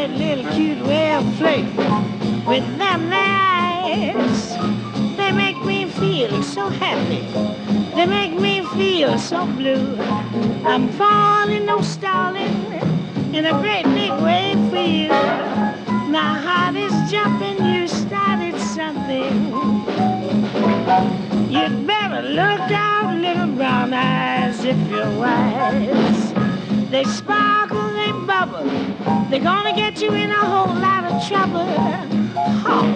great little cute way of flirting with them eyes. They make me feel so happy. They make me feel so blue. I'm falling, no stalling, in a great big way for you. My heart is jumping, you started something. You'd better look out, little brown eyes, if you're wise. They sparkle, they bubble, they're gonna get you in a whole lot of trouble. Oh.